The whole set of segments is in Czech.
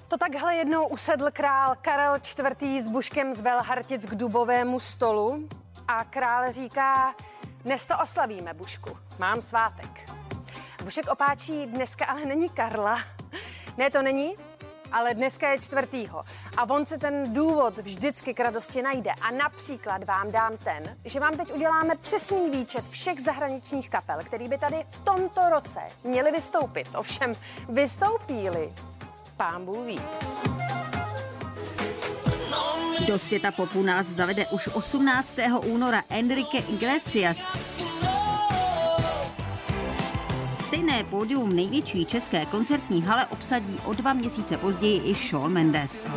To takhle jednou usedl král Karel IV. S Buškem z Velhartic k dubovému stolu a král říká: dnes to oslavíme, Bušku, mám svátek. Bušek opáčí: dneska ale není Karla. Ne, to není, ale dneska je 4. A on se ten důvod vždycky k radosti najde. A například vám dám ten, že vám teď uděláme přesný výčet všech zahraničních kapel, který by tady v tomto roce měli vystoupit. Ovšem, vystoupí-li, pán Bůh ví. Do světa popu nás zavede už 18. února Enrique Iglesias. Stejné pódium největší české koncertní hale obsadí o 2 měsíce později i Shawn Mendes.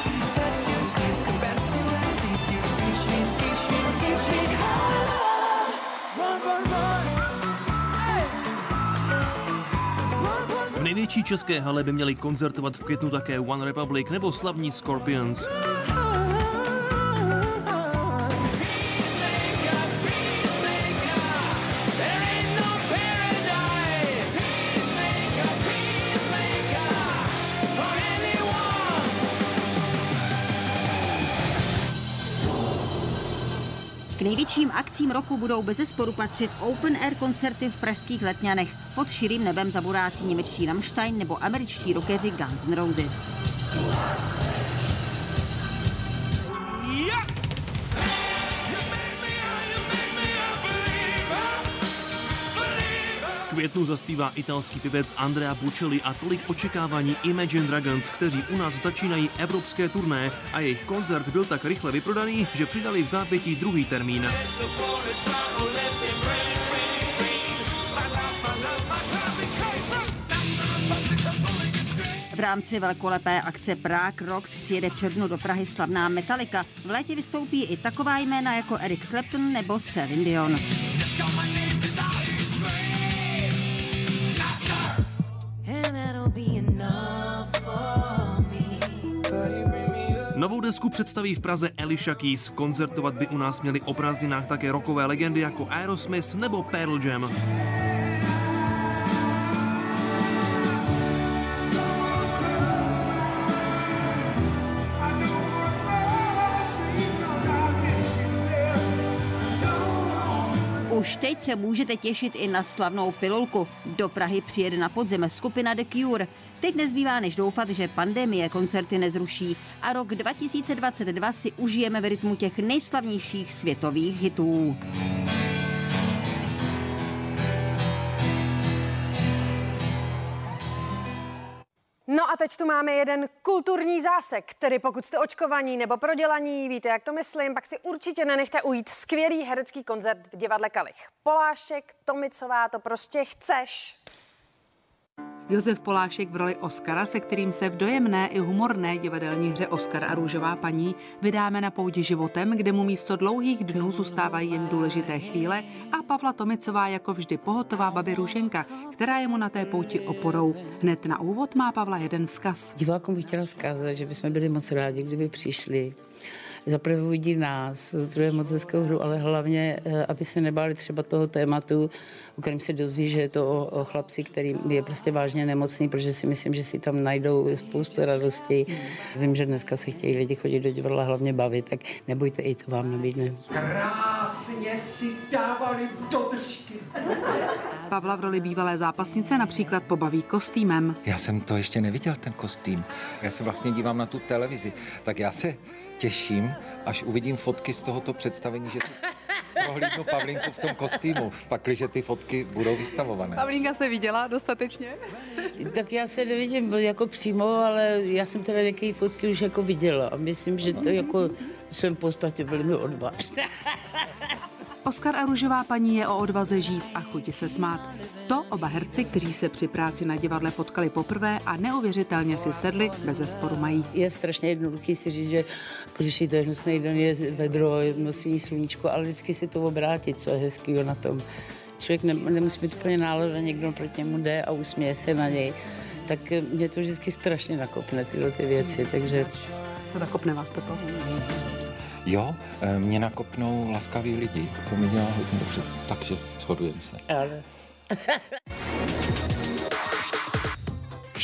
V největší české hale by měli koncertovat v květnu také One Republic nebo slavní Scorpions. K největším akcím roku budou bezesporu patřit open air koncerty v pražských Letňanech. Pod širým nebem zaburácí němečtí Rammstein nebo američtí rockeři Guns N' Roses. V květnu zaspívá italský pěvec Andrea Bocelli a tolik očekávání Imagine Dragons, kteří u nás začínají evropské turné a jejich koncert byl tak rychle vyprodaný, že přidali v zápětí druhý termín. V rámci velkolepé akce Prague Rocks přijede v červnu do Prahy slavná Metallica. V létě vystoupí i taková jména jako Eric Clapton nebo Celine Dion. Novou desku představí v Praze Alicia Keys. Koncertovat by u nás měli o prázdninách také rockové legendy jako Aerosmith nebo Pearl Jam. Už teď se můžete těšit i na slavnou pilulku. Do Prahy přijede na podzim skupina The Cure. Teď nezbývá než doufat, že pandemie koncerty nezruší a rok 2022 si užijeme v rytmu těch nejslavnějších světových hitů. No a teď tu máme jeden kulturní zásek, tedy pokud jste očkovaní nebo prodělaní, víte, jak to myslím, pak si určitě nenechte ujít skvělý herecký koncert v divadle Kalich. Polášek, Tomicová, to prostě chceš. Josef Polášek v roli Oskara, se kterým se v dojemné i humorné divadelní hře Oskar a růžová paní vydáme na pouti životem, kde mu místo dlouhých dnů zůstávají jen důležité chvíle, a Pavla Tomicová jako vždy pohotová babi Růženka, která je mu na té pouti oporou. Hned na úvod má Pavla jeden vzkaz. Divákům bych chtěla vzkázat, že bychom byli moc rádi, kdyby přišli. Zaprvé uvidí nás, druhé moc hezkou hru, ale hlavně, aby se nebáli třeba toho tématu, o kterém se dozví, že je to o chlapci, který je prostě vážně nemocný, protože si myslím, že si tam najdou spoustu radosti. Vím, že dneska se chtějí lidi chodit do divadla hlavně bavit, tak nebojte, i to vám nabídne. Krásně si dávali do držky. Pavla v roli bývalé zápasnice například pobaví kostýmem. Já jsem to ještě neviděl, ten kostým. Já se vlastně dívám na tu televizi, tak já se těším, až uvidím fotky z tohoto představení, že tu prohlídnu Pavlínku v tom kostýmu, pakliže ty fotky budou vystavované. Pavlínka se viděla dostatečně? Tak já se nevidím jako přímo, ale já jsem teda nějaké fotky už jako viděla a myslím, že to jako jsem v podstatě velmi odvážná. Oskar a růžová paní je o odvaze žít a chuti se smát. To oba herci, kteří se při práci na divadle potkali poprvé a neuvěřitelně si sedli, bezesporu mají. Je strašně jednoduchý si říct, že když je to hnusný den, je vedro, nosí sluníčko, ale vždycky si to obrátit, co je hezkýho na tom. Člověk nemusí být úplně nálada, někdo proti němu jde a usměje se na něj. Tak mě to vždycky strašně nakopne, tyhle ty věci, takže... Co nakopne vás, Pepo? Jo, mě nakopnou laskaví lidi, to mi dělá hodně dobře, takže shodujeme se. Ale...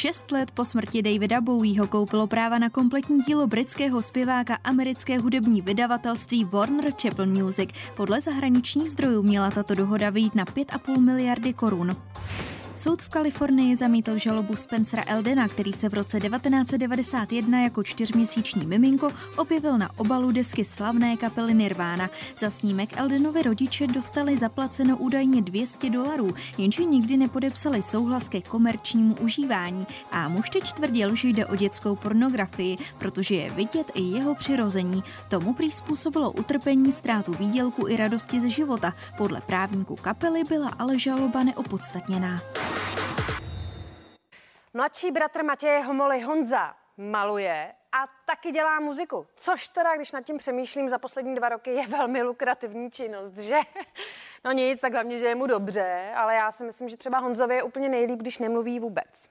6 let po smrti Davida Bowieho koupilo práva na kompletní dílo britského zpěváka americké hudební vydavatelství Warner Chappell Music. Podle zahraničních zdrojů měla tato dohoda vyjít na 5,5 miliardy korun. Soud v Kalifornii zamítl žalobu Spencera Eldena, který se v roce 1991 jako 4měsíční miminko objevil na obalu desky slavné kapely Nirvana. Za snímek Eldenovi rodiče dostali zaplaceno údajně $200, jenže nikdy nepodepsali souhlas ke komerčnímu užívání a muž teď tvrdil, že jde o dětskou pornografii, protože je vidět i jeho přirození. Tomu prý způsobilo utrpení, ztrátu výdělku i radosti ze života. Podle právníků kapely byla ale žaloba neopodstatněná. Mladší bratr Matěje Homoly Honza maluje a taky dělá muziku, což teda, když nad tím přemýšlím, za poslední 2 roky je velmi lukrativní činnost, že? No nic, tak hlavně, že je mu dobře, ale já si myslím, že třeba Honzovi je úplně nejlíp, když nemluví vůbec.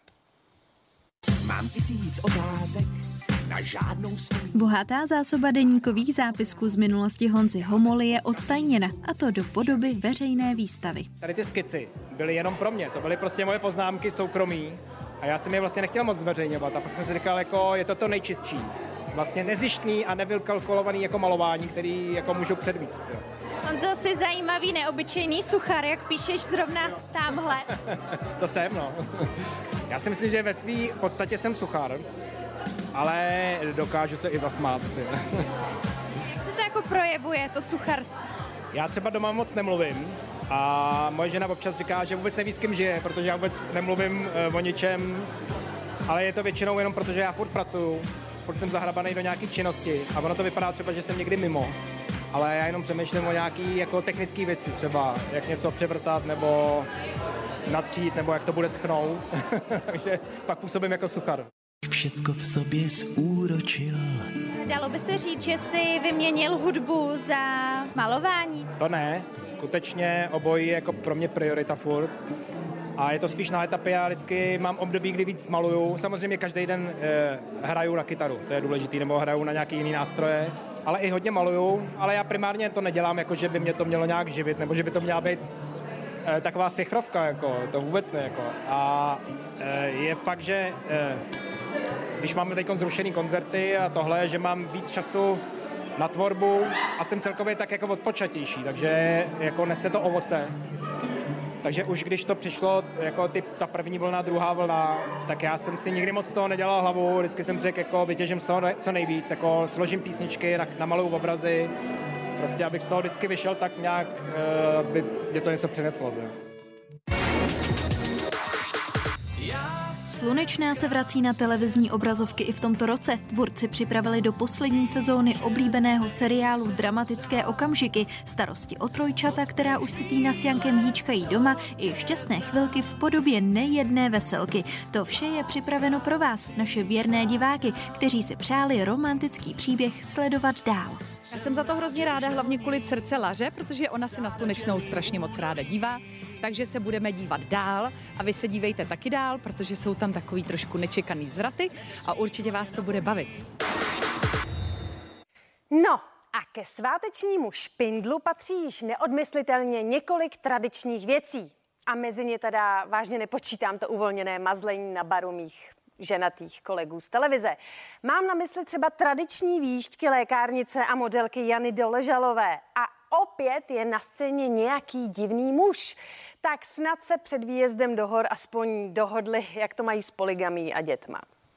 Mám 1000 otázek na žádnou svou. Bohatá zásoba deníkových zápisků z minulosti Honzy Homoly je odtajněna, a to do podoby veřejné výstavy. Tady ty skici byly jenom pro mě, to byly prostě moje poznámky soukromí a já jsem je vlastně nechtěl moc zveřejňovat a pak jsem si říkal, jako je to nejčistší. Vlastně nezištný a nevykalkulovaný jako malování, který jako můžu předvíct. Jo. Honzo, jsi zajímavý, neobyčejný suchar, jak píšeš zrovna tamhle. To jsem, no. Já si myslím, že ve své podstatě jsem suchar, ale dokážu se i zasmát. Jak se to jako projevuje, to sucharství? Já třeba doma moc nemluvím a moje žena občas říká, že vůbec neví, s kým žije, protože já vůbec nemluvím o ničem, ale je to většinou jenom protože já furt pracuju, furt jsem zahrabaný do nějaké činnosti a ono to vypadá třeba, že jsem někdy mimo, ale já jenom přemýšlím o nějaký jako technické věci, třeba jak něco převrtat nebo natřít, nebo jak to bude schnout, takže pak působím jako suchar. Všecko v sobě zúročil. Dalo by se říct, že jsi vyměnil hudbu za malování? To ne, skutečně obojí je jako pro mě priorita furt. A je to spíš na etapě, já vždycky mám období, kdy víc maluju. Samozřejmě každý den hraju na kytaru, to je důležitý, nebo hraju na nějaký jiný nástroje. Ale i hodně maluju, ale já primárně to nedělám, jako že by mě to mělo nějak živit, nebo že by to měla být taková sichrovka, jako, to vůbec ne. Jako. A je fakt, že když máme teď zrušený koncerty a tohle, že mám víc času na tvorbu a jsem celkově tak jako odpočatější, takže jako nese to ovoce. Takže už když to přišlo, jako ta první vlna, druhá vlna, tak já jsem si nikdy moc z toho nedělal hlavu, vždycky jsem řekl, jako vytěžím z toho co nejvíc, jako složím písničky, namaluju obrazy, prostě abych z toho vždycky vyšel tak nějak, by mě to něco přineslo. Slunečná se vrací na televizní obrazovky i v tomto roce. Tvůrci připravili do poslední sezóny oblíbeného seriálu Dramatické okamžiky, starosti o trojčata, která už si Týna s Jankem hýčkají doma, i šťastné chvilky v podobě nejedné veselky. To vše je připraveno pro vás, naše věrné diváky, kteří si přáli romantický příběh sledovat dál. Já jsem za to hrozně ráda, hlavně kvůli dcerce Laře, protože ona se na Slunečnou strašně moc ráda dívá, takže se budeme dívat dál a vy se dívejte taky dál, protože jsou tam takový trošku nečekaný zvraty a určitě vás to bude bavit. No a ke svátečnímu špindlu patří již neodmyslitelně několik tradičních věcí. A mezi ně teda vážně nepočítám to uvolněné mazlení na baru mých ženatých kolegů z televize. Mám na mysli třeba tradiční výštky lékárnice a modelky Jany Doležalové. A opět je na scéně nějaký divný muž. Tak snad se před výjezdem do hor aspoň dohodli, jak to mají s polygamí a dětma.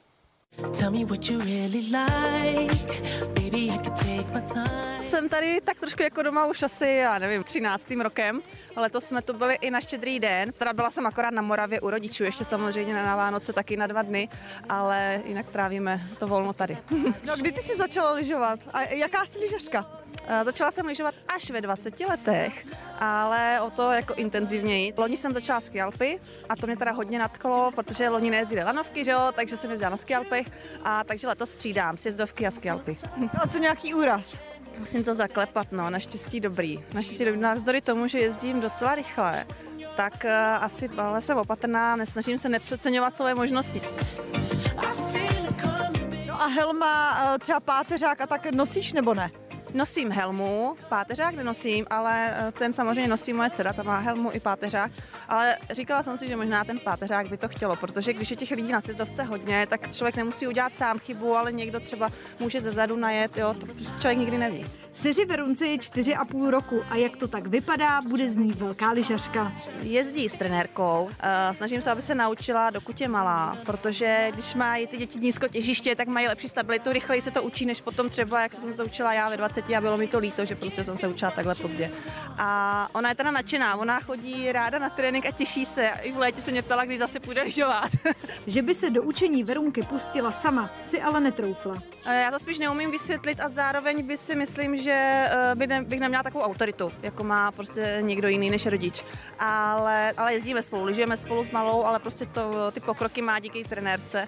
Jsem tady tak trošku jako doma už asi, já nevím, 13. rokem. Letos jsme tu byli i na Štědrý den. Teda byla jsem akorát na Moravě u rodičů, ještě samozřejmě na Vánoce taky na 2 dny, ale jinak trávíme to volno tady. No, kdy ty jsi začala lyžovat? A jaká jsi lyžařka? Začala jsem lyžovat až ve 20 letech, ale o to jako intenzivněji. Loni jsem začala ski alpy a to mě teda hodně nadchlo, protože loni nejezdily lanovky, že jo, takže jsem jezdila na ski alpech a takže letos střídám sjezdovky a ski alpy. No a co nějaký úraz? Musím to zaklepat, no, naštěstí dobrý. Naštěstí dobrý, navzdory tomu, že jezdím docela rychle, tak asi ale jsem opatrná, nesnažím se nepřeceňovat své možnosti. No a helma, třeba páteřák a tak nosíš nebo ne? Nosím helmu, páteřák nenosím, ale ten samozřejmě nosí moje dcera, ta má helmu i páteřák, ale říkala jsem si, že možná ten páteřák by to chtělo, protože když je těch lidí na sjezdovce hodně, tak člověk nemusí udělat sám chybu, ale někdo třeba může zezadu najet, jo, to člověk nikdy neví. Dceři Verunce je 4,5 roku a jak to tak vypadá, bude z ní velká lyžařka. Jezdí s trenérkou, snažím se, aby se naučila, dokud je malá, protože když mají ty děti nízko těžiště, tak mají lepší stabilitu, rychleji se to učí, než potom třeba, jak jsem se učila já ve 20 a bylo mi to líto, že prostě jsem se učila takhle pozdě. A ona je teda nadšená, ona chodí ráda na trénink a těší se. I v létě se mě ptala, kdy zase půjde lyžovat. Že by se do učení Verunky pustila sama, si ale netroufla. Já to spíš neumím vysvětlit a zároveň by si myslím, že bych neměla takovou autoritu, jako má prostě někdo jiný než rodič. Ale jezdíme spolu, lyžujeme spolu s malou, ale prostě ty pokroky má díky trenérce.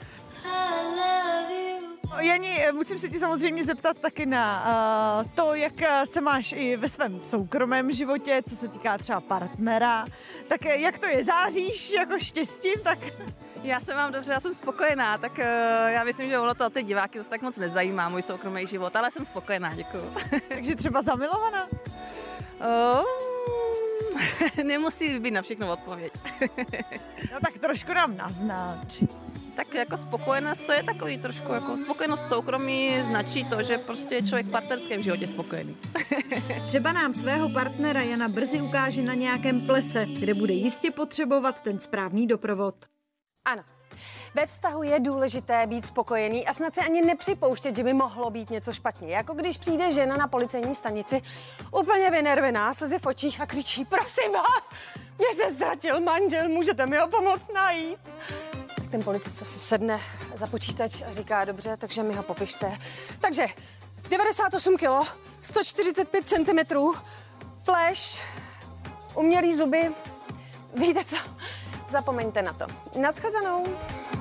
Jani, musím se ti samozřejmě zeptat taky na to, jak se máš i ve svém soukromém životě, co se týká třeba partnera. Tak jak to je? Záříš jako štěstím? Tak... Já se mám dobře, já jsem spokojená, tak já myslím, že ono to ty diváky tak moc nezajímá, můj soukromý život, ale jsem spokojená, děkuju. Takže třeba zamilovaná? Nemusí být na všechno odpověď. No tak trošku nám naznač. Tak jako spokojenost, to je takový trošku jako spokojenost soukromí značí to, že prostě je člověk v partnerském životě spokojený. Třeba nám svého partnera Jana brzy ukáže na nějakém plese, kde bude jistě potřebovat ten správný doprovod. Ano. Ve vztahu je důležité být spokojený a snad si ani nepřipouštět, že by mohlo být něco špatně. Jako když přijde žena na policejní stanici úplně vynervená, slzy v očích a křičí: prosím vás, mě se ztratil manžel, můžete mi ho pomoct najít? Tak ten policista si sedne za počítač a říká: dobře, takže mi ho popište. Takže 98 kg, 145 cm, pleš, umělý zuby, víte co? Zapomeňte na to. Naschledanou.